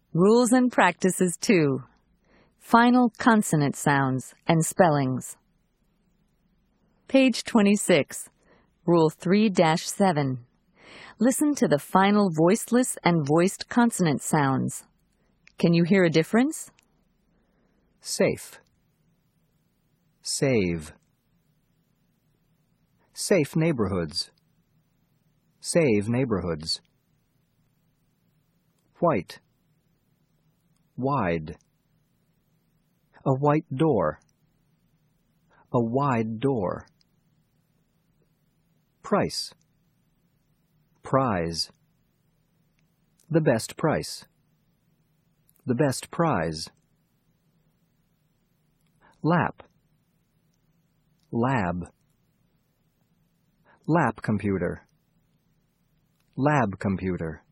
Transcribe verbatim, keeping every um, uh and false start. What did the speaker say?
Rules and practices two. Final consonant sounds and spellings. Page twenty-six. Rule three dash seven. Listen to the final voiceless and voiced consonant sounds. Can you hear a difference? Safe. Save. Safe neighborhoods. Save neighborhoods. White. Wide. A white door. A wide door. Price. Prize. The best price. The best prize. Lap. Lab. Lap computer. Lab computer.